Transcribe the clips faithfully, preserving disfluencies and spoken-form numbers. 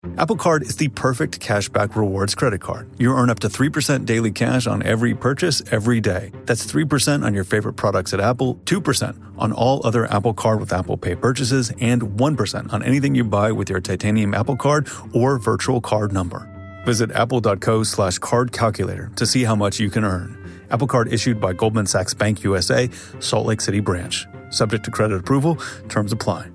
Apple Card is the perfect cashback rewards credit card. You earn up to three percent daily cash on every purchase every day. That's three percent on your favorite products at Apple, two percent on all other Apple Card with Apple Pay purchases, and one percent on anything you buy with your titanium Apple Card or virtual card number. Visit apple.co slash card calculator to see how much you can earn. Apple Card issued by Goldman Sachs Bank U S A, Salt Lake City branch. Subject to credit approval. Terms apply.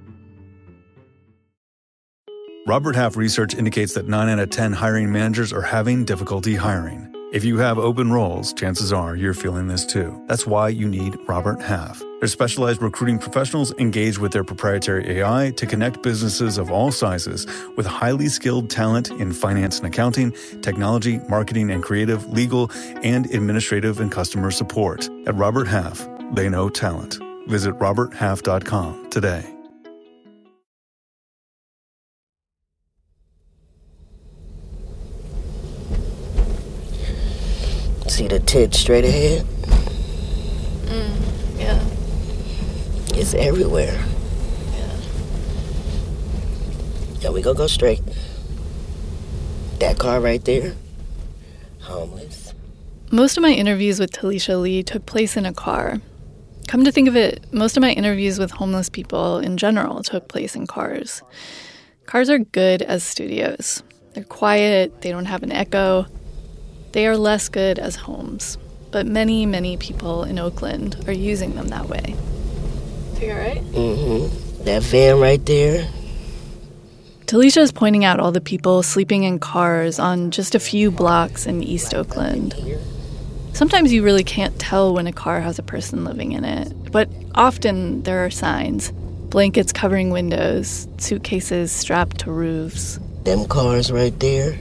Robert Half research indicates that nine out of ten hiring managers are having difficulty hiring. If you have open roles, chances are you're feeling this too. That's why you need Robert Half. Their specialized recruiting professionals engage with their proprietary A I to connect businesses of all sizes with highly skilled talent in finance and accounting, technology, marketing and creative, legal, and administrative and customer support. At Robert Half, they know talent. Visit robert half dot com today. See the tent straight ahead? Mm, yeah. It's everywhere. Yeah. Yeah, we gonna go straight. That car right there, homeless. Most of my interviews with Talisha Lee took place in a car. Come to think of it, most of my interviews with homeless people in general took place in cars. Cars are good as studios. They're quiet, they don't have an echo. They are less good as homes, but many, many people in Oakland are using them that way. So you all right? Mm-hmm. That van right there. Talisha is pointing out all the people sleeping in cars on just a few blocks in East Oakland. Sometimes you really can't tell when a car has a person living in it, but often there are signs. Blankets covering windows, suitcases strapped to roofs. Them cars right there.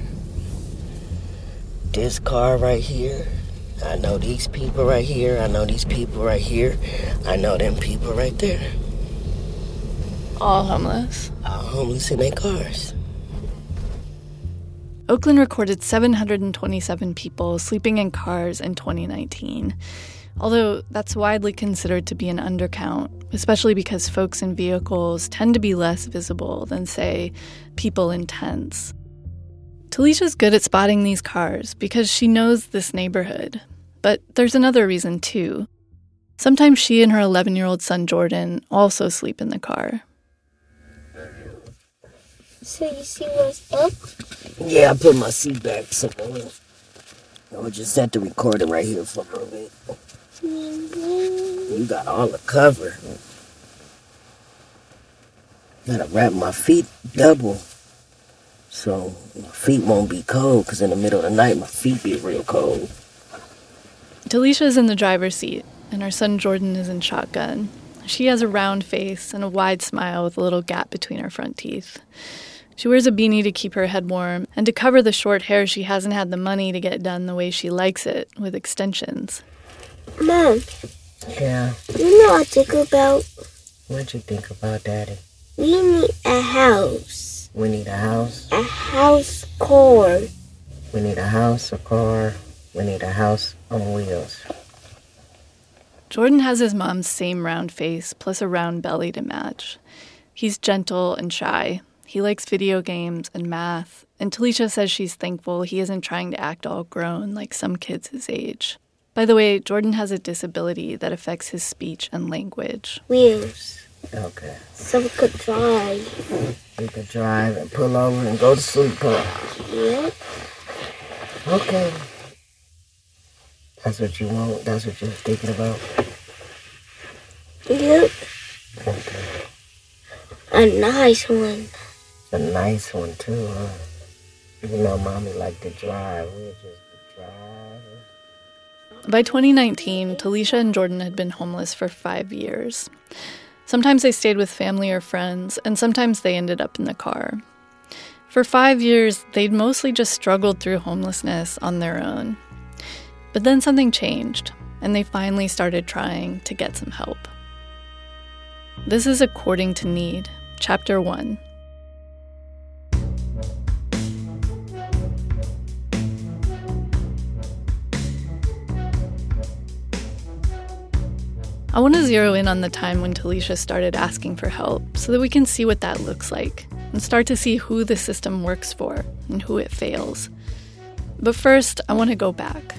This car right here. I know these people right here. I know these people right here. I know them people right there. All homeless. All homeless in their cars. Oakland recorded seven hundred twenty-seven people sleeping in cars in twenty nineteen, although that's widely considered to be an undercount, especially because folks in vehicles tend to be less visible than, say, people in tents. Talisha's good at spotting these cars because she knows this neighborhood. But there's another reason, too. Sometimes she and her eleven-year-old son, Jordan, also sleep in the car. So you see what's up? Yeah, I put my seat back somewhere. I would just set the recording right here for a little bit. You got all the cover. Gotta wrap my feet double so my feet won't be cold, because in the middle of the night my feet get real cold. Talisha's in the driver's seat, and her son Jordan is in shotgun. She has a round face and a wide smile with a little gap between her front teeth. She wears a beanie to keep her head warm, and to cover the short hair she hasn't had the money to get done the way she likes it, with extensions. Mom. Yeah? You know what I think about? What'd you think about, Daddy? We need a house. We need a house? A house car. We need a house, a car. We need a house on wheels. Jordan has his mom's same round face, plus a round belly to match. He's gentle and shy. He likes video games and math, and Talisha says she's thankful he isn't trying to act all grown like some kids his age. By the way, Jordan has a disability that affects his speech and language. Wheels. Okay. So we could drive. We could drive and pull over and go to sleep, huh? Yep. Okay. That's what you want? That's what you're thinking about? Yep. Okay. A nice one. A nice one, too, huh? You know, Mommy liked to drive. We'll just drive. By twenty nineteen, Talisha and Jordan had been homeless for five years. Sometimes they stayed with family or friends, and sometimes they ended up in the car. For five years, they'd mostly just struggled through homelessness on their own. But then something changed, and they finally started trying to get some help. This is According to Need, Chapter one. I want to zero in on the time when Talisha started asking for help so that we can see what that looks like. and start to see who the system works for and who it fails. But first, I want to go back.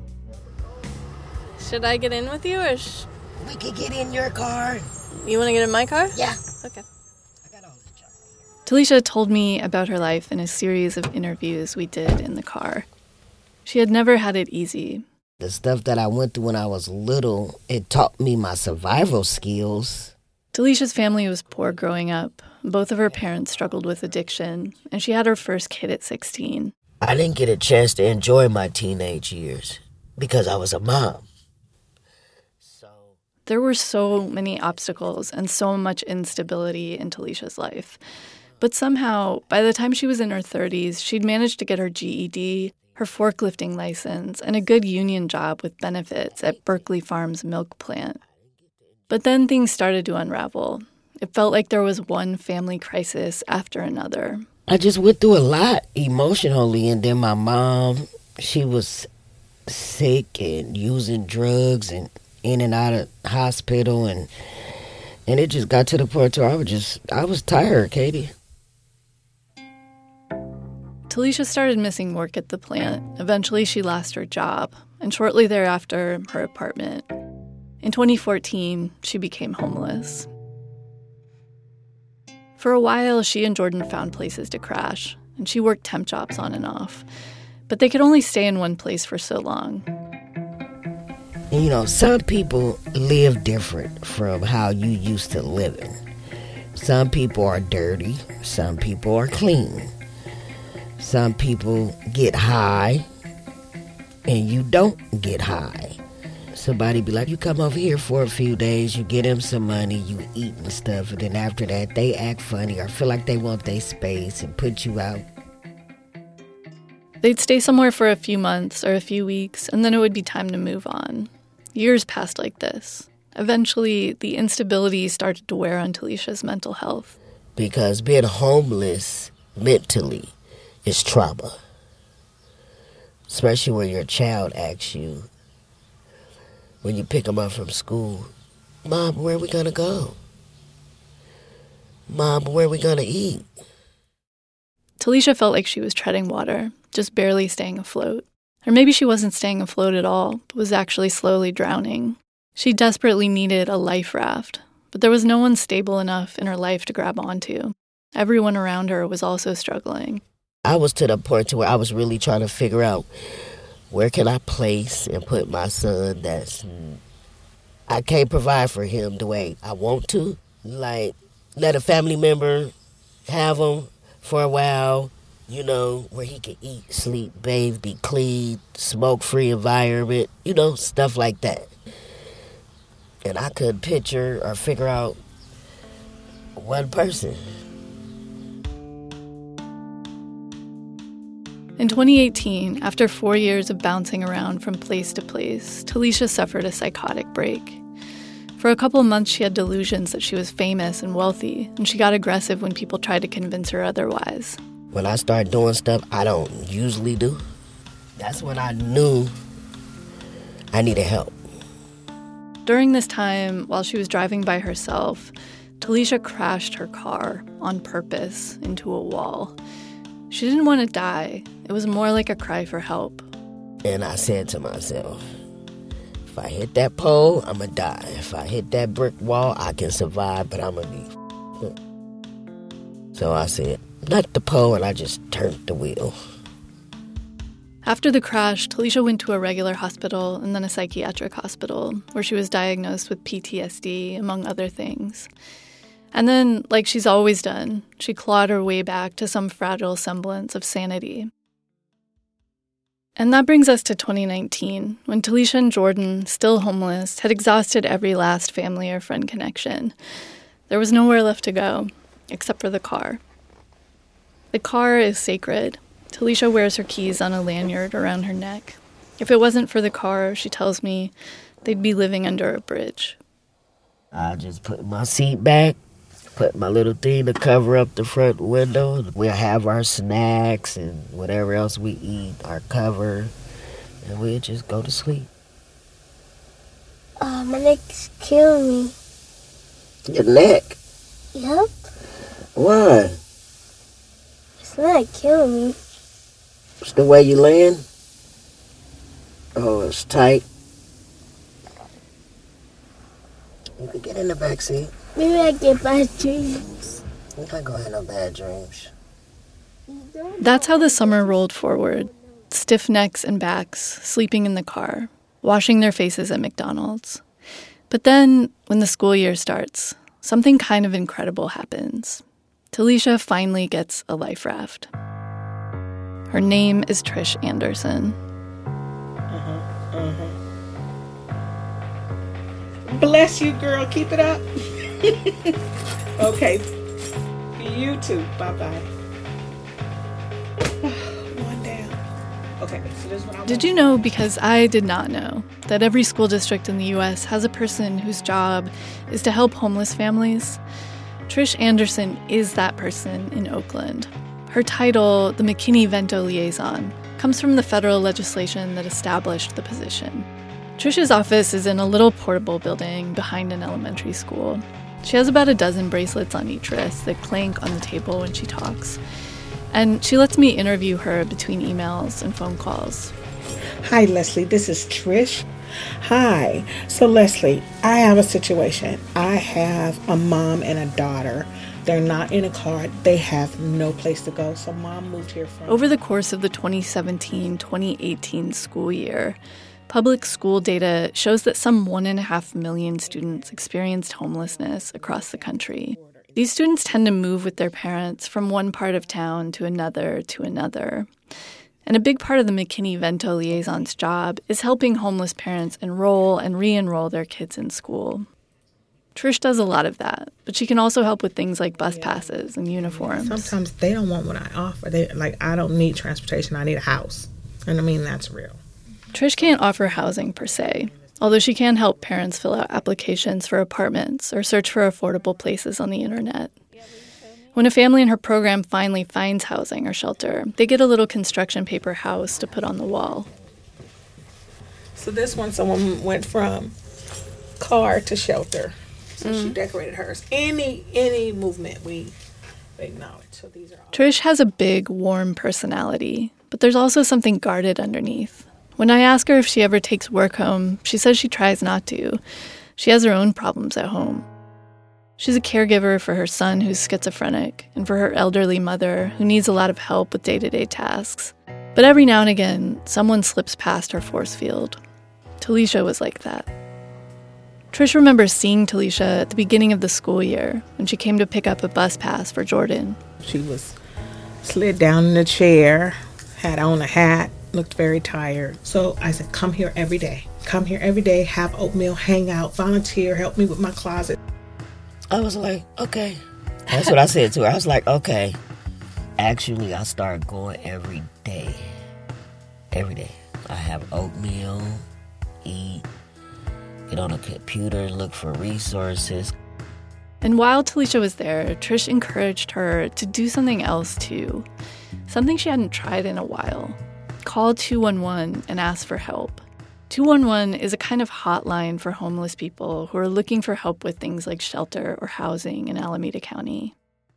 Should I get in with you, or sh- We could get in your car. you want to get in my car? Yeah. Okay. I got all this junk. Talisha told me about her life in a series of interviews we did in the car. She had never had it easy. The stuff that I went through when I was little, it taught me my survival skills. Talisha's family was poor growing up. Both of her parents struggled with addiction, and she had her first kid at sixteen. I didn't get a chance to enjoy my teenage years because I was a mom. So There were so many obstacles and so much instability in Talisha's life. But somehow, by the time she was in her thirties, she'd managed to get her G E D, her forklifting license, and a good union job with benefits at Berkeley Farms milk plant. But then things started to unravel. It felt like there was one family crisis after another. I just went through a lot emotionally, and then my mom, she was sick and using drugs and in and out of hospital, and and it just got to the point where I was just, I was tired, Katie. Talisha started missing work at the plant. Eventually, she lost her job, and shortly thereafter, her apartment. In twenty fourteen, she became homeless. For a while, she and Jordan found places to crash, and she worked temp jobs on and off. But they could only stay in one place for so long. You know, some people live different from how you used to living. Some people are dirty, some people are clean. Some people get high, and you don't get high. Somebody be like, you come over here for a few days, you get them some money, you eat and stuff, and then after that, they act funny or feel like they want their space and put you out. They'd stay somewhere for a few months or a few weeks, and then it would be time to move on. Years passed like this. Eventually, the instability started to wear on Talisha's mental health. Because being homeless mentally is trauma. Especially when your child asks you, when you pick them up from school, Mom, where are we going to go? Mom, where are we going to eat? Talisha felt like she was treading water, just barely staying afloat. Or maybe she wasn't staying afloat at all, but was actually slowly drowning. She desperately needed a life raft, but there was no one stable enough in her life to grab onto. Everyone around her was also struggling. I was to the point to where I was really trying to figure out, where can I place and put my son that's, I can't provide for him the way I want to. Like, let a family member have him for a while, you know, where he can eat, sleep, bathe, be clean, smoke-free environment, you know, stuff like that. And I could picture or figure out one person. In twenty eighteen, after four years of bouncing around from place to place, Talisha suffered a psychotic break. For a couple of months, she had delusions that she was famous and wealthy, and she got aggressive when people tried to convince her otherwise. When I start doing stuff I don't usually do, that's when I knew I needed help. During this time, while she was driving by herself, Talisha crashed her car on purpose into a wall. She didn't want to die. It was more like a cry for help. And I said to myself, if I hit that pole, I'm going to die. If I hit that brick wall, I can survive, but I'm going to be... So I said, not the pole, and I just turned the wheel. After the crash, Talisha went to a regular hospital and then a psychiatric hospital, where she was diagnosed with P T S D, among other things. And then, like she's always done, she clawed her way back to some fragile semblance of sanity. And that brings us to twenty nineteen, when Talisha and Jordan, still homeless, had exhausted every last family or friend connection. There was nowhere left to go, except for the car. The car is sacred. Talisha wears her keys on a lanyard around her neck. If it wasn't for the car, she tells me, they'd be living under a bridge. I just put my seat back, put my little thing to cover up the front window. We'll have our snacks and whatever else we eat, our cover, and we'll just go to sleep. Uh, my neck's killing me. Your neck? Yep. Why? It's not killing me. It's the way you laying? Oh, it's tight. You can get in the back seat. Maybe I get bad dreams. You ain't gonna have no bad dreams. That's how the summer rolled forward. Stiff necks and backs, sleeping in the car, washing their faces at McDonald's. But then, when the school year starts, something kind of incredible happens. Talisha finally gets a life raft. Her name is Trish Anderson. Uh-huh, uh-huh. Bless you, girl. Keep it up. Okay. You too. Bye-bye. One down. Okay, so this is what I want. Did you know, because I did not know, that every school district in the U S has a person whose job is to help homeless families? Trish Anderson is that person in Oakland. Her title, the McKinney-Vento Liaison, comes from the federal legislation that established the position. Trish's office is in a little portable building behind an elementary school. She has about a dozen bracelets on each wrist that clank on the table when she talks. And she lets me interview her between emails and phone calls. Hi, Leslie. This is Trish. Hi. So, Leslie, I have a situation. I have a mom and a daughter. They're not in a car. They have no place to go. So mom moved here from... Over the course of the twenty seventeen twenty eighteen school year, public school data shows that some one and a half million students experienced homelessness across the country. These students tend to move with their parents from one part of town to another to another. And a big part of the McKinney-Vento Liaison's job is helping homeless parents enroll and re-enroll their kids in school. Trish does a lot of that, but she can also help with things like bus passes and uniforms. Sometimes they don't want what I offer. They like, I don't need transportation. I need a house. And I mean, that's real. Trish can't offer housing per se, although she can help parents fill out applications for apartments or search for affordable places on the internet. When a family in her program finally finds housing or shelter, they get a little construction paper house to put on the wall. So this one, someone went from car to shelter. So mm. she decorated hers. Any any movement we acknowledge. So these are all. Trish has a big, warm personality, but there's also something guarded underneath. When I ask her if she ever takes work home, she says she tries not to. She has her own problems at home. She's a caregiver for her son who's schizophrenic and for her elderly mother who needs a lot of help with day-to-day tasks. But every now and again, someone slips past her force field. Talisha was like that. Trish remembers seeing Talisha at the beginning of the school year when she came to pick up a bus pass for Jordan. She was slid down in a chair, had on a hat, looked very tired. So I said, come here every day. Come here every day, have oatmeal, hang out, volunteer, help me with my closet. I was like, okay. That's what I said to her. I was like, okay. Actually, I started going every day. Every day. I have oatmeal, eat, get on a computer, look for resources. And while Talisha was there, Trish encouraged her to do something else too. Something she hadn't tried in a while. Call two one one and ask for help. two one one is a kind of hotline for homeless people who are looking for help with things like shelter or housing in Alameda County.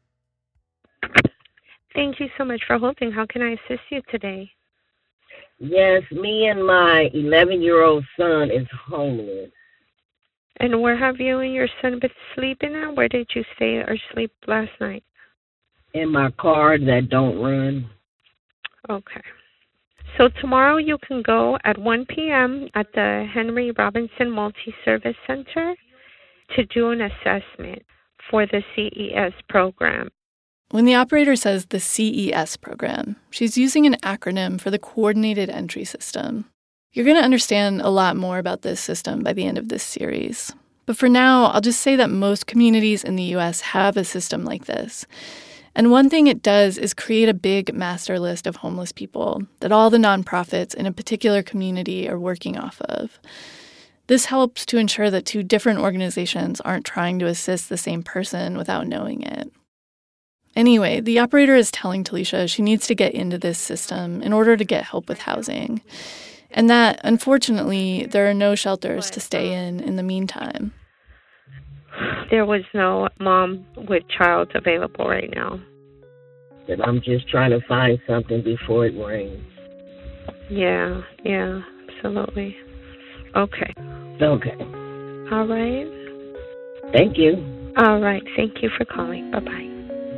Thank you so much for holding. How can I assist you today? Yes, me and my eleven-year-old son is homeless. And where have you and your son been sleeping at? Where did you stay or sleep last night? In my car that don't run. Okay. So tomorrow you can go at one p.m. at the Henry Robinson Multi-Service Center to do an assessment for the C E S program. When the operator says the C E S program, she's using an acronym for the Coordinated Entry System. You're going to understand a lot more about this system by the end of this series. But for now, I'll just say that most communities in the U S have a system like this. And one thing it does is create a big master list of homeless people that all the nonprofits in a particular community are working off of. This helps to ensure that two different organizations aren't trying to assist the same person without knowing it. Anyway, the operator is telling Talisha she needs to get into this system in order to get help with housing, and that, unfortunately, there are no shelters to stay in in the meantime. There was no mom with child available right now. that I'm just trying to find something before it rains. Yeah, yeah, absolutely. Okay. Okay. All right. Thank you. All right. Thank you for calling. Bye-bye.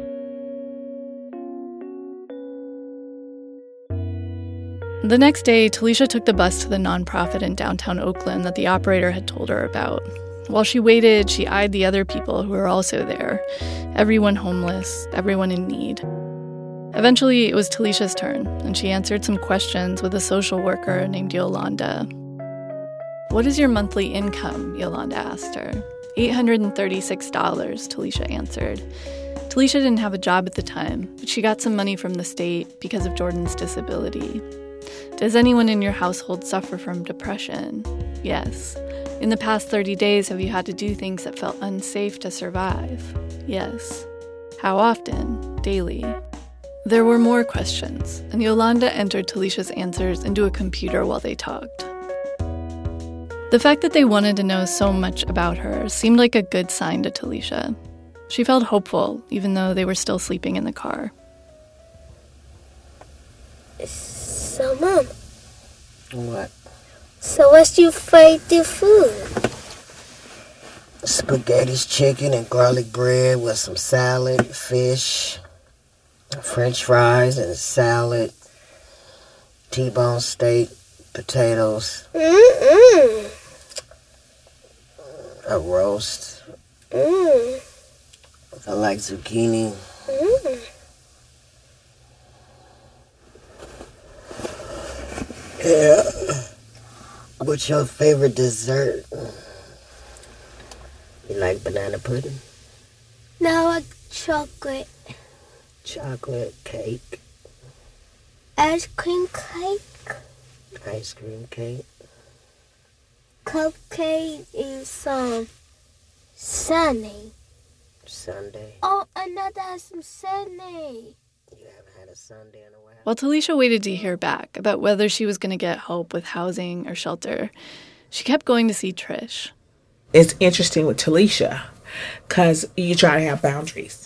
The next day, Talisha took the bus to the nonprofit in downtown Oakland that the operator had told her about. While she waited, she eyed the other people who were also there. Everyone homeless, everyone in need. Eventually, it was Talisha's turn, and she answered some questions with a social worker named Yolanda. "What is your monthly income?" Yolanda asked her. eight hundred thirty-six dollars, Talisha answered. Talisha didn't have a job at the time, but she got some money from the state because of Jordan's disability. "Does anyone in your household suffer from depression?" "Yes." "In the past thirty days, have you had to do things that felt unsafe to survive?" "Yes." "How often?" "Daily." There were more questions, and Yolanda entered Talisha's answers into a computer while they talked. The fact that they wanted to know so much about her seemed like a good sign to Talisha. She felt hopeful, even though they were still sleeping in the car. So, Mom. What? So what's your favorite food? Spaghetti's chicken and garlic bread with some salad, fish, French fries and salad, T-bone steak, potatoes, Mm-mm. a roast. Mm. I like zucchini. Mm. Yeah. What's your favorite dessert? You like banana pudding? No, like chocolate. Chocolate cake, Ice cream cake. ice cream cake. Cupcake is some sunny. Sunday. Oh, another has some sunny. You haven't had a Sunday in a while? While Talisha waited to hear back about whether she was going to get help with housing or shelter, she kept going to see Trish. It's interesting with Talisha because you try to have boundaries.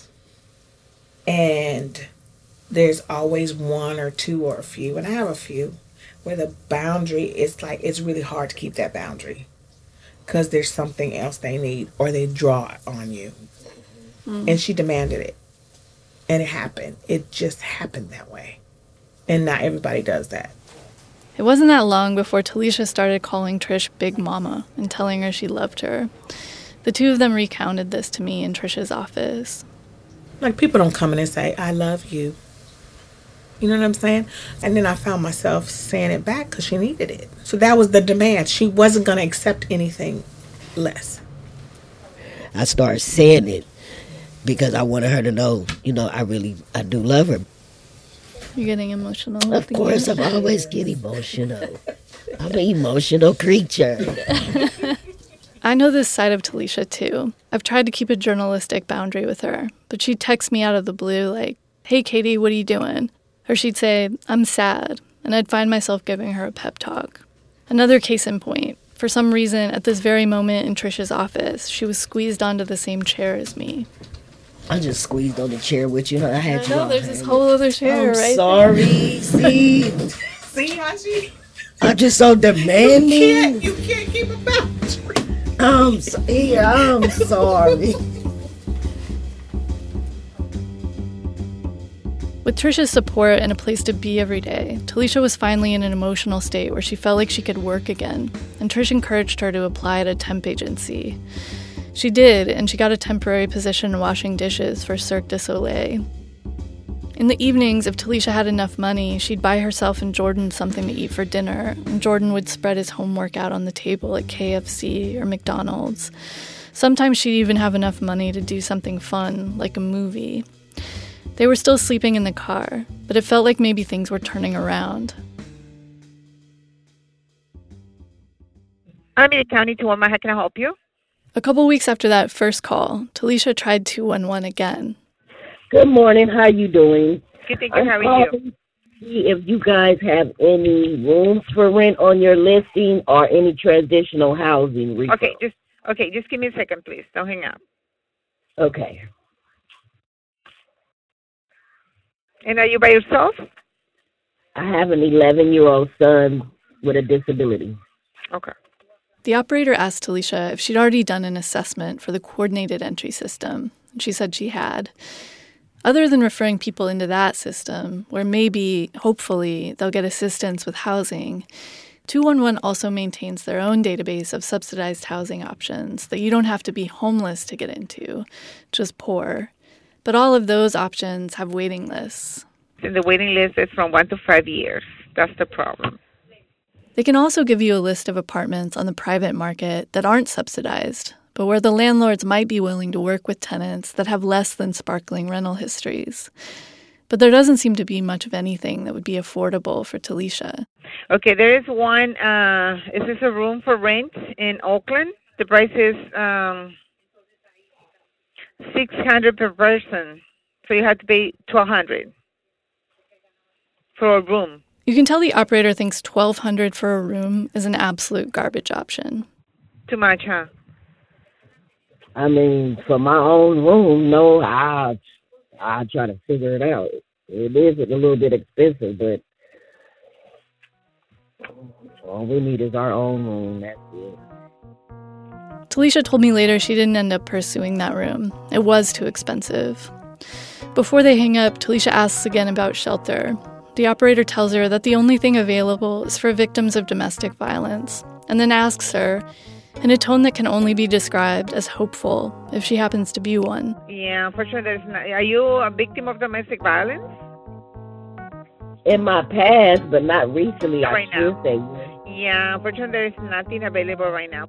And there's always one or two or a few, and I have a few, where the boundary is like, it's really hard to keep that boundary because there's something else they need or they draw on you. Mm. And she demanded it. And it happened. It just happened that way. And not everybody does that. It wasn't that long before Talisha started calling Trish Big Mama and telling her she loved her. The two of them recounted this to me in Trish's office. Like, people don't come in and say, I love you. You know what I'm saying? And then I found myself saying it back because she needed it. So that was the demand. She wasn't going to accept anything less. I started saying it because I wanted her to know, you know, I really, I do love her. You're getting emotional. Of course, I'm always getting emotional. I'm an emotional creature. I know this side of Talisha, too. I've tried to keep a journalistic boundary with her, but she'd text me out of the blue like, hey, Katie, what are you doing? Or she'd say, I'm sad, and I'd find myself giving her a pep talk. Another case in point. For some reason, at this very moment in Trish's office, she was squeezed onto the same chair as me. I just squeezed on the chair with you. I had I you know, on there's hand. this whole other chair I'm right sorry. there. See? See how she... I'm just so demanding. You can't, you can't keep a boundary. I'm, so, yeah, I'm sorry. With Trisha's support and a place to be every day, Talisha was finally in an emotional state where she felt like she could work again, and Trish encouraged her to apply at a temp agency. She did, and she got a temporary position washing dishes for Cirque du Soleil. In the evenings, if Talisha had enough money, she'd buy herself and Jordan something to eat for dinner, and Jordan would spread his homework out on the table at K F C or McDonald's. Sometimes she'd even have enough money to do something fun, like a movie. They were still sleeping in the car, but it felt like maybe things were turning around. Alameda County two one one, how can I help you? A couple weeks after that first call, Talisha tried two one one again. Good morning. How you doing? Good, thank you. How are you? To see if you guys have any rooms for rent on your listing or any traditional housing. Refurb. Okay, just okay. Just give me a second, please. Don't hang up. Okay. And are you by yourself? I have an eleven-year-old son with a disability. Okay. The operator asked Talisha if she'd already done an assessment for the coordinated entry system, and she said she had. Other than referring people into that system, where maybe, hopefully, they'll get assistance with housing, two one one also maintains their own database of subsidized housing options that you don't have to be homeless to get into, just poor. But all of those options have waiting lists. And the waiting list is from one to five years. That's the problem. They can also give you a list of apartments on the private market that aren't subsidized, but where the landlords might be willing to work with tenants that have less than sparkling rental histories. But there doesn't seem to be much of anything that would be affordable for Talisha. Okay, there is one. Uh, is this a room for rent in Oakland? The price is um, six hundred per person, so you have to pay twelve hundred for a room. You can tell the operator thinks twelve hundred for a room is an absolute garbage option. Too much, huh? I mean, for my own room, no, I I try to figure it out. It is a little bit expensive, but all we need is our own room. That's it. Talisha told me later she didn't end up pursuing that room. It was too expensive. Before they hang up, Talisha asks again about shelter. The operator tells her that the only thing available is for victims of domestic violence, and then asks her, in a tone that can only be described as hopeful, if she happens to be one. Yeah, for sure. There's not, are you a victim of domestic violence? In my past, but not recently, Not right I should now. say. Yes. Yeah, for sure. There is nothing available right now.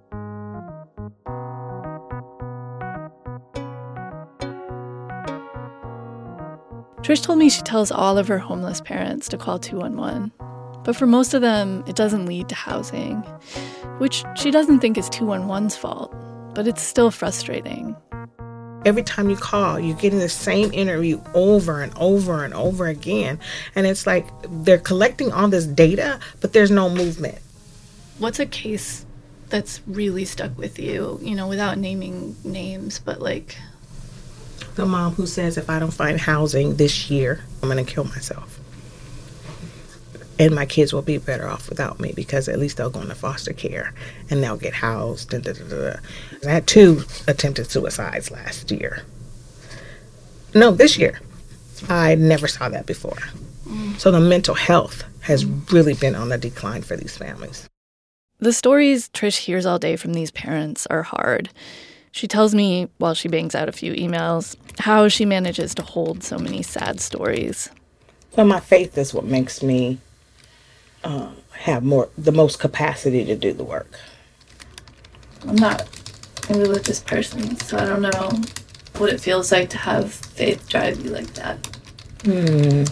Trish told me she tells all of her homeless parents to call two one one. But for most of them, it doesn't lead to housing, which she doesn't think is two one one's fault, but it's still frustrating. Every time you call, you're getting the same interview over and over and over again. And it's like they're collecting all this data, but there's no movement. What's a case that's really stuck with you, you know, without naming names, but like... The mom who says, if I don't find housing this year, I'm going to kill myself. And my kids will be better off without me because at least they'll go into foster care and they'll get housed. Da, da, da, da. I had two attempted suicides last year. No, this year. I never saw that before. Mm. So the mental health has really been on the decline for these families. The stories Trish hears all day from these parents are hard. She tells me, while she bangs out a few emails, how she manages to hold so many sad stories. So my faith is what makes me uh, have more, the most capacity to do the work. I'm not a religious person, so I don't know what it feels like to have faith drive you like that. Hmm.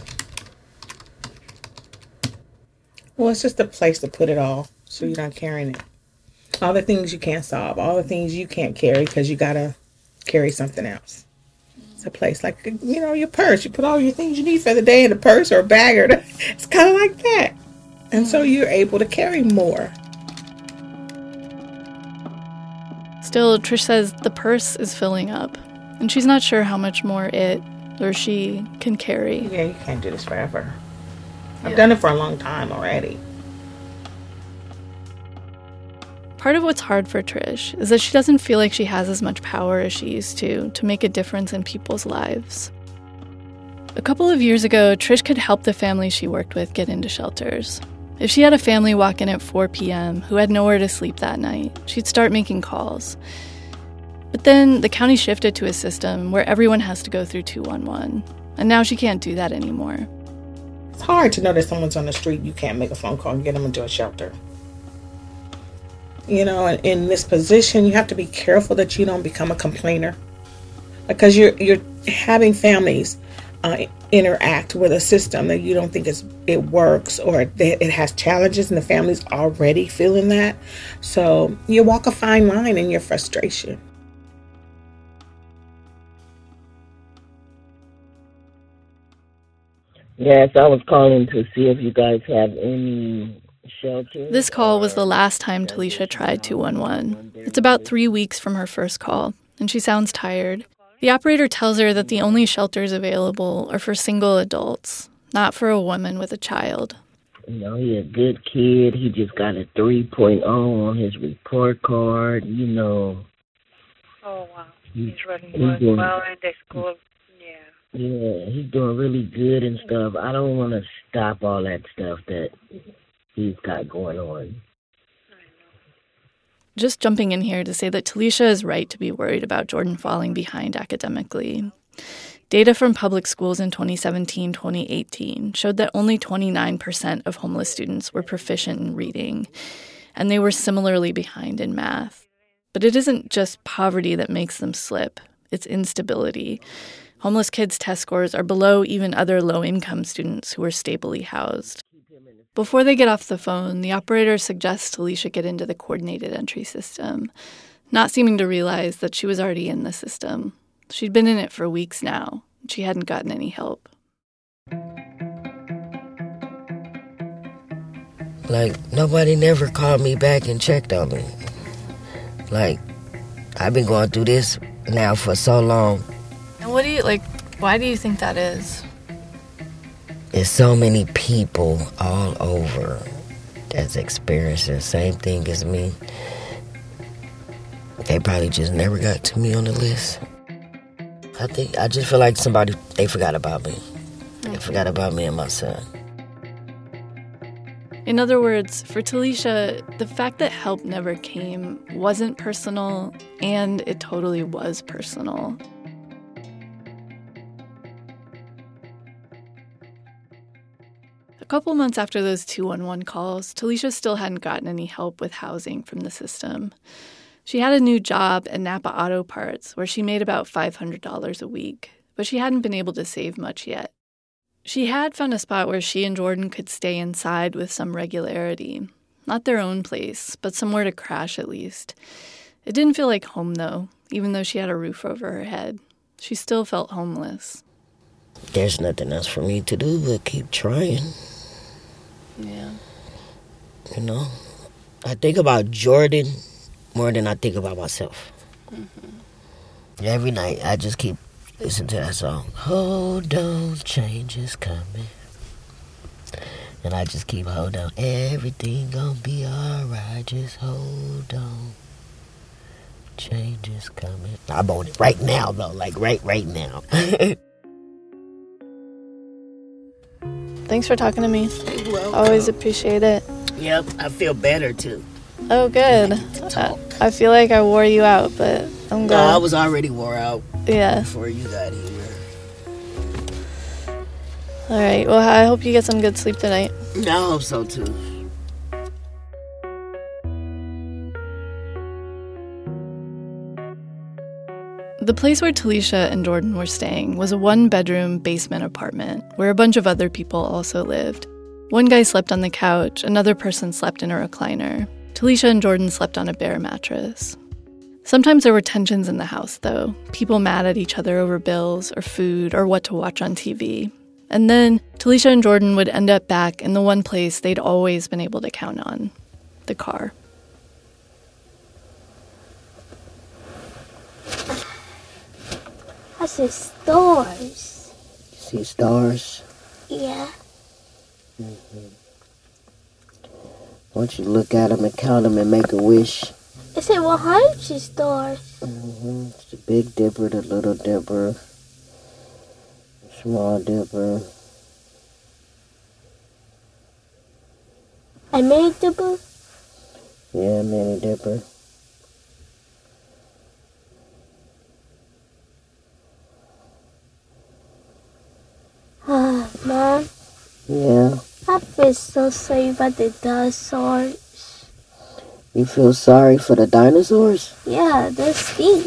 Well, it's just a place to put it all, so you're not carrying it. All the things you can't solve, all the things you can't carry because you got to carry something else. It's a place like, you know, your purse. You put all your things you need for the day in a purse or a bag. Or the, it's kind of like that. And so you're able to carry more. Still, Trish says the purse is filling up, and she's not sure how much more it or she can carry. Yeah, you can't do this forever. I've Yeah. done it for a long time already. Part of what's hard for Trish is that she doesn't feel like she has as much power as she used to to make a difference in people's lives. A couple of years ago, Trish could help the families she worked with get into shelters. If she had a family walk in at four p.m. who had nowhere to sleep that night, she'd start making calls. But then the county shifted to a system where everyone has to go through two one one, and now she can't do that anymore. It's hard to know that someone's on the street. You can't make a phone call and get them into a shelter. You know, in this position, you have to be careful that you don't become a complainer, because you're you're having families uh, interact with a system that you don't think is it works, or that it has challenges, and the family's already feeling that. So you walk a fine line in your frustration. Yes, I was calling to see if you guys have any shelter. This call was the last time Talisha tried two one one. It's about three weeks from her first call, and she sounds tired. The operator tells her that the only shelters available are for single adults, not for a woman with a child. You know, he's a good kid. He just got a three point oh on his report card, you know. Oh, wow. He's running he's well, doing, well in the school. Yeah. Yeah, he's doing really good and stuff. I don't want to stop all that stuff that he's got going on. Just jumping in here to say that Talisha is right to be worried about Jordan falling behind academically. Data from public schools in twenty seventeen twenty eighteen showed that only twenty-nine percent of homeless students were proficient in reading, and they were similarly behind in math. But it isn't just poverty that makes them slip, it's instability. Homeless kids' test scores are below even other low-income students who are stably housed. Before they get off the phone, the operator suggests Talisha get into the coordinated entry system, not seeming to realize that she was already in the system. She'd been in it for weeks now, and she hadn't gotten any help. Like, nobody never called me back and checked on me. Like, I've been going through this now for so long. And what do you, like, why do you think that is? There's so many people all over that's experiencing the same thing as me. They probably just never got to me on the list. I think, I just feel like somebody, they forgot about me. They forgot about me and my son. In other words, for Talisha, the fact that help never came wasn't personal, and it totally was personal. A couple months after those two one one calls, Talisha still hadn't gotten any help with housing from the system. She had a new job at Napa Auto Parts where she made about five hundred dollars a week, but she hadn't been able to save much yet. She had found a spot where she and Jordan could stay inside with some regularity. Not their own place, but somewhere to crash at least. It didn't feel like home, though, even though she had a roof over her head. She still felt homeless. There's nothing else for me to do but keep trying. Yeah. You know, I think about Jordan more than I think about myself. Mm-hmm. Every night, I just keep listening to that song. Hold on, change is coming. And I just keep hold on. Everything gonna be alright, just hold on. Change is coming. I'm on it right now, though, like right, right now. Thanks for talking to me. You're welcome. Always appreciate it. Yep, I feel better, too. Oh, good. I, I feel like I wore you out, but I'm glad. No, I was already wore out. Yeah. Before you got here. All right. Well, I hope you get some good sleep tonight. I hope so, too. The place where Talisha and Jordan were staying was a one-bedroom basement apartment where a bunch of other people also lived. One guy slept on the couch, another person slept in a recliner. Talisha and Jordan slept on a bare mattress. Sometimes there were tensions in the house, though. People mad at each other over bills or food or what to watch on T V. And then Talisha and Jordan would end up back in the one place they'd always been able to count on, the car. I see stars. See stars? Yeah. Mm-hmm. Why don't you look at them and count them and make a wish? I said one hundred stars. Mm-hmm. It's the Big Dipper, the Little Dipper, the Small Dipper. I made Dipper? Yeah, Mini Dipper. Ah, Mom. Yeah? I feel so sorry about the dinosaurs. You feel sorry for the dinosaurs? Yeah, they stink.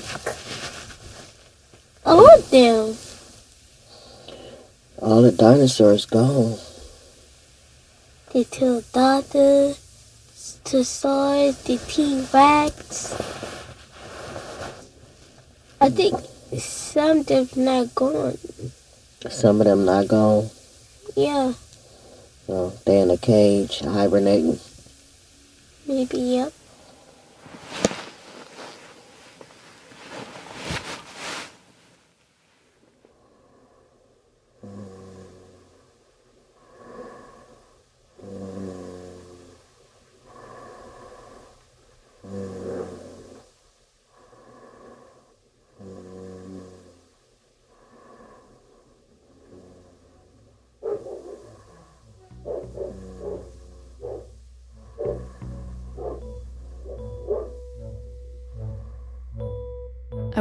All of them. All the dinosaurs gone. The pterodactyl, the saws, the T-Rex. I think some of them not gone. Some of them not gone. Yeah, Well, they in a cage, hibernating. maybe, yep.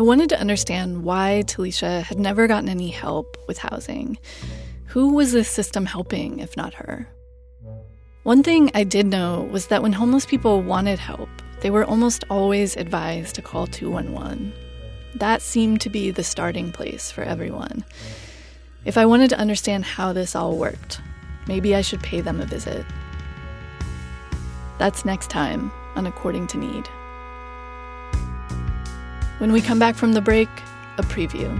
wanted to understand why Talisha had never gotten any help with housing. Who was this system helping, if not her? One thing I did know was that when homeless people wanted help, they were almost always advised to call two one one. That seemed to be the starting place for everyone. If I wanted to understand how this all worked, maybe I should pay them a visit. That's next time on According to Need. When we come back from the break, a preview.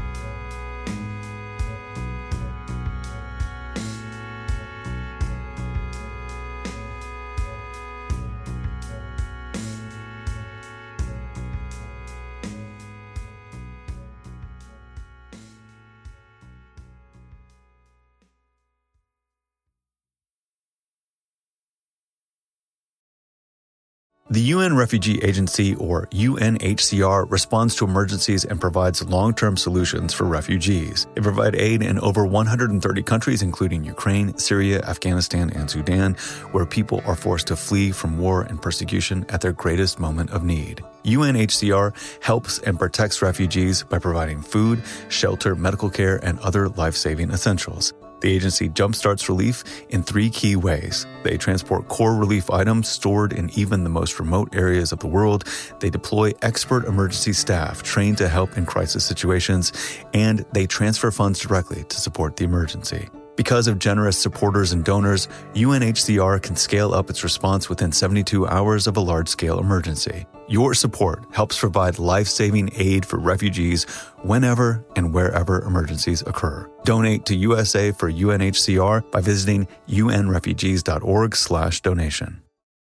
The U N Refugee Agency, or U N H C R, responds to emergencies and provides long-term solutions for refugees. They provide aid in over one hundred thirty countries, including Ukraine, Syria, Afghanistan, and Sudan, where people are forced to flee from war and persecution at their greatest moment of need. U N H C R helps and protects refugees by providing food, shelter, medical care, and other life-saving essentials. The agency jumpstarts relief in three key ways. They transport core relief items stored in even the most remote areas of the world. They deploy expert emergency staff trained to help in crisis situations. And they transfer funds directly to support the emergency. Because of generous supporters and donors, U N H C R can scale up its response within seventy-two hours of a large-scale emergency. Your support helps provide life-saving aid for refugees whenever and wherever emergencies occur. Donate to U S A for U N H C R by visiting unrefugees.org slash donation.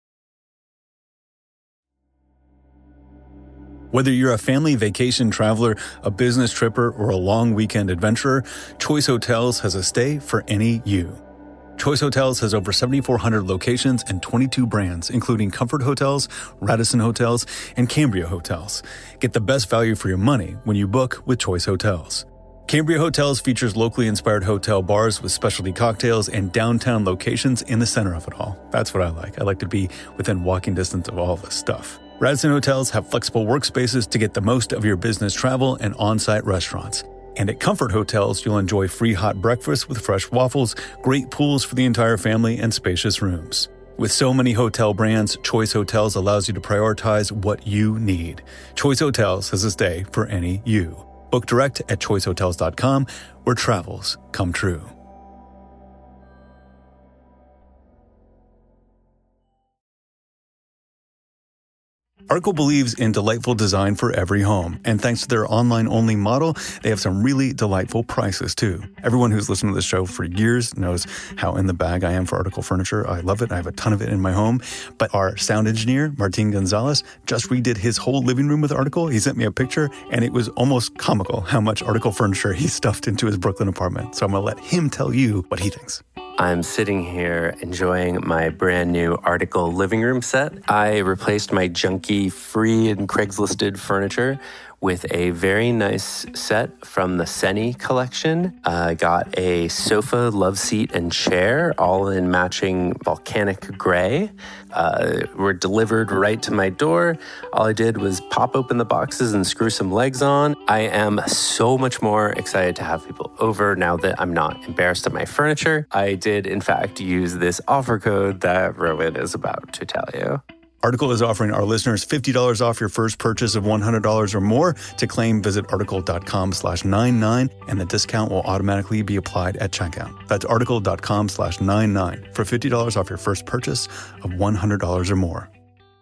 Whether you're a family vacation traveler, a business tripper, or a long weekend adventurer, Choice Hotels has a stay for any you. Choice Hotels has over seventy-four hundred locations and twenty-two brands, including Comfort Hotels, Radisson Hotels, and Cambria Hotels. Get the best value for your money when you book with Choice Hotels. Cambria Hotels features locally inspired hotel bars with specialty cocktails and downtown locations in the center of it all. That's what I like. I like to be within walking distance of all this stuff. Radisson Hotels have flexible workspaces to get the most of your business travel and on-site restaurants. And at Comfort Hotels, you'll enjoy free hot breakfast with fresh waffles, great pools for the entire family, and spacious rooms. With so many hotel brands, Choice Hotels allows you to prioritize what you need. Choice Hotels has a stay for any you. Book direct at choice hotels dot com, where travels come true. Article believes in delightful design for every home, and thanks to their online-only model, they have some really delightful prices, too. Everyone who's listened to this show for years knows how in the bag I am for Article furniture. I love it. I have a ton of it in my home. But our sound engineer, Martin Gonzalez, just redid his whole living room with Article. He sent me a picture, and it was almost comical how much Article furniture he stuffed into his Brooklyn apartment. So I'm going to let him tell you what he thinks. I'm sitting here enjoying my brand new Article living room set. I replaced my junky, free and Craigslisted furniture with a very nice set from the Seni collection. I uh, got a sofa, love seat, and chair, all in matching volcanic gray. Uh, were delivered right to my door. All I did was pop open the boxes and screw some legs on. I am so much more excited to have people over now that I'm not embarrassed of my furniture. I did, in fact, use this offer code that Rowan is about to tell you. Article is offering our listeners fifty dollars off your first purchase of one hundred dollars or more. To claim, visit article.com slash 99, and the discount will automatically be applied at checkout. That's article.com slash 99 for fifty dollars off your first purchase of one hundred dollars or more.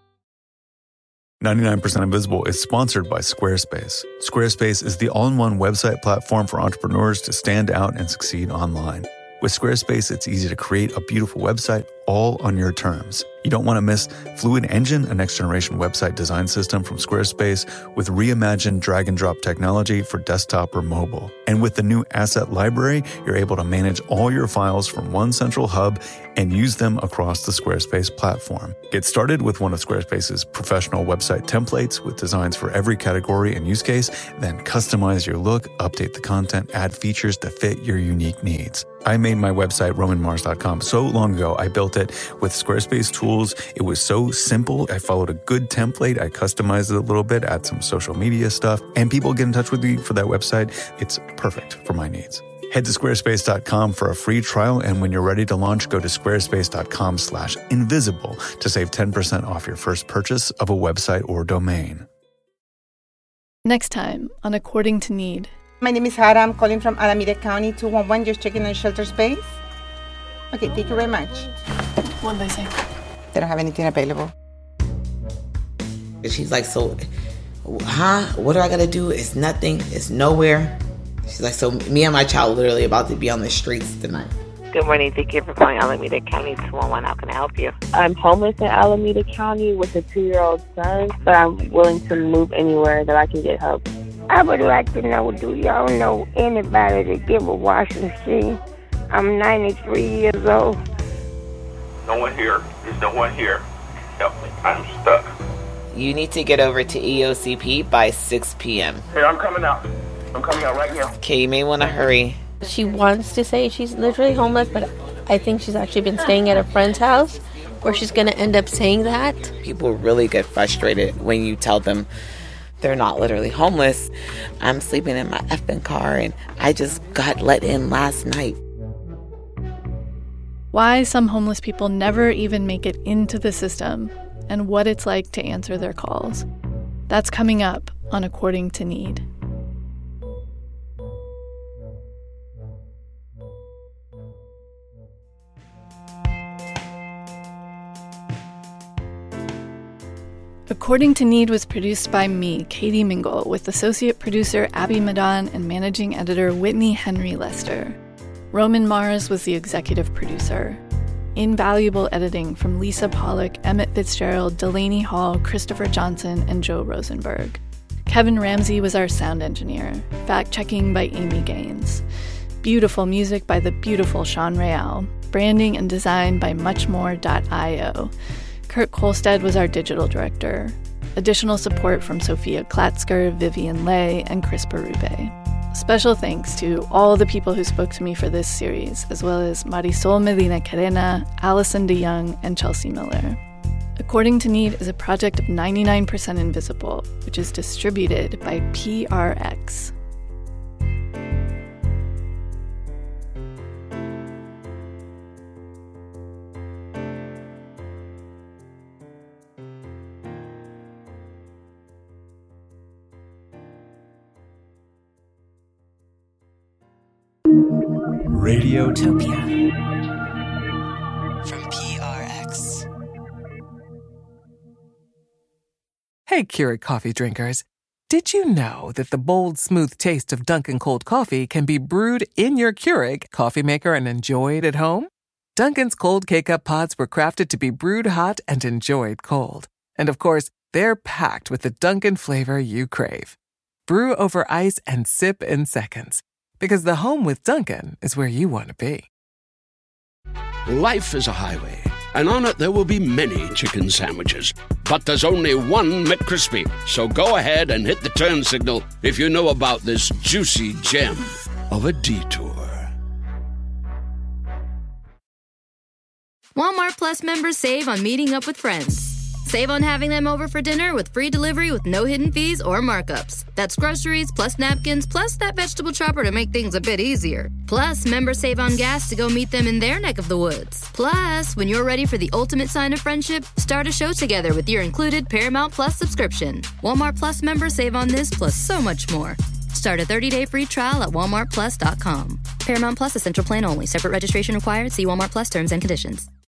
ninety-nine percent Invisible is sponsored by Squarespace. Squarespace is the all-in-one website platform for entrepreneurs to stand out and succeed online. With Squarespace, it's easy to create a beautiful website all on your terms. You don't want to miss Fluid Engine, a next-generation website design system from Squarespace with reimagined drag-and-drop technology for desktop or mobile. And with the new Asset Library, you're able to manage all your files from one central hub and use them across the Squarespace platform. Get started with one of Squarespace's professional website templates with designs for every category and use case, then customize your look, update the content, add features to fit your unique needs. I made my website, roman mars dot com, so long ago I built it it. With Squarespace tools, it was so simple. I followed a good template. I customized it a little bit, add some social media stuff, and people get in touch with me for that website. It's perfect for my needs. Head to squarespace dot com for a free trial, and when you're ready to launch, go to squarespace dot com slash invisible to save ten percent off your first purchase of a website or domain. Next time on According to Need. My name is Hara. I'm calling from Alameda County, two one one, just checking on shelter space. Okay, thank you very much. What did they say? They don't have anything available. She's like, so, huh? What do I gotta do? It's nothing. It's nowhere. She's like, so me and my child literally about to be on the streets tonight. Good morning. Thank you for calling Alameda County two one one. How can I help you? I'm homeless in Alameda County with a two-year-old son, but I'm willing to move anywhere that I can get help. I would like to know, do y'all know anybody to give a washing machine? I'm ninety-three years old. No one here. There's no one here. Help me. I'm stuck. You need to get over to E O C P by six p.m. Hey, I'm coming out. I'm coming out right now. Okay, you may want to hurry. She wants to say she's literally homeless, but I think she's actually been staying at a friend's house where she's going to end up saying that. People really get frustrated when you tell them they're not literally homeless. I'm sleeping in my effing car and I just got let in last night. Why some homeless people never even make it into the system, and what it's like to answer their calls. That's coming up on According to Need. According to Need was produced by me, Katie Mingle, with associate producer Abby Madan and managing editor Whitney Henry Lester. Roman Mars was the executive producer. Invaluable editing from Lisa Pollock, Emmett Fitzgerald, Delaney Hall, Christopher Johnson, and Joe Rosenberg. Kevin Ramsey was our sound engineer. Fact-checking by Amy Gaines. Beautiful music by the beautiful Sean Real. Branding and design by muchmore dot io. Kurt Kolstad was our digital director. Additional support from Sophia Klatzker, Vivian Lay, and Chris Berube. Special thanks to all the people who spoke to me for this series, as well as Marisol Medina Carena, Allison DeYoung, and Chelsea Miller. According to Need is a project of ninety-nine percent Invisible, which is distributed by P R X. Radiotopia from P R X. Hey, Keurig coffee drinkers. Did you know that the bold, smooth taste of Dunkin' cold coffee can be brewed in your Keurig coffee maker and enjoyed at home? Dunkin's cold K-Cup pods were crafted to be brewed hot and enjoyed cold. And of course, they're packed with the Dunkin' flavor you crave. Brew over ice and sip in seconds. Because the home with Dunkin' is where you want to be. Life is a highway, and on it there will be many chicken sandwiches. But there's only one McCrispy. So go ahead and hit the turn signal if you know about this juicy gem of a detour. Walmart Plus members save on meeting up with friends. Save on having them over for dinner with free delivery with no hidden fees or markups. That's groceries, plus napkins, plus that vegetable chopper to make things a bit easier. Plus, members save on gas to go meet them in their neck of the woods. Plus, when you're ready for the ultimate sign of friendship, start a show together with your included Paramount Plus subscription. Walmart Plus members save on this plus so much more. Start a thirty-day free trial at walmart plus dot com. Paramount Plus Essential Plan only. Separate registration required. See Walmart Plus terms and conditions.